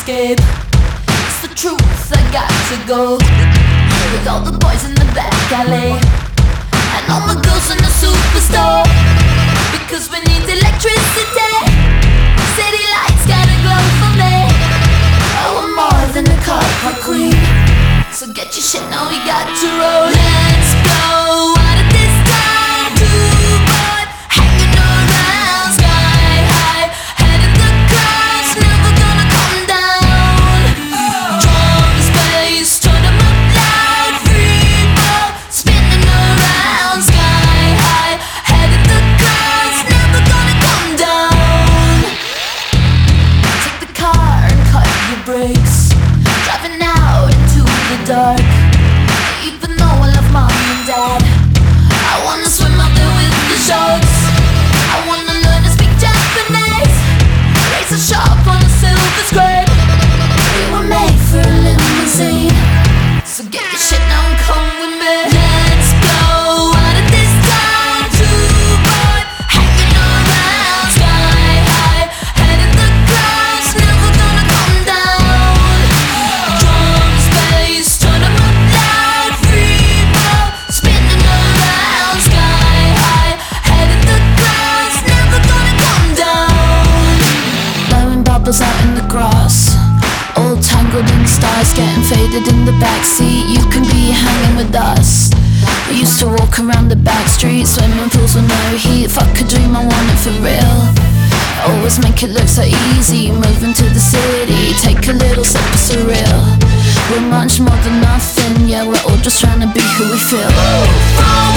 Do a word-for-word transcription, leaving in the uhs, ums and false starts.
escape. It's the truth, I got to go with all the boys in the back alley and all the girls in the superstore, because we need electricity. City lights gotta glow for me. I want more than a car park queen. So get your shit now, we got to roll. Let's go out of this town, too bored, hanging around sky high, head in the clouds, never gonna come down. Drums, bass, turn them up loud, free fall, spinning around sky high, head in the clouds, never gonna come down. Take the car and cut your brakes, driving out into the dark. Even though I love mom and dad, I wanna swim out there with the sharks. I wanna learn to speak Japanese, razor sharp on a silver scrape. We were made for a limousine, so get your shit now and come with me. Let's go out of this town, too bored, hanging around sky high, head in the clouds, never gonna come down. Drums, bass, turn them up loud, free fall, spinning around sky high, head in the clouds, never gonna come down. Blowing bubbles out in the grass, all tangled in stars, getting faded in the backseat. You can be hanging with us. We used to walk around the back streets, swimming pools with no heat. Fuck a dream, I want it for real. Always make it look so easy, moving to the city, take a little sip of surreal. We're much more than nothing, yeah, we're all just trying to be who we feel.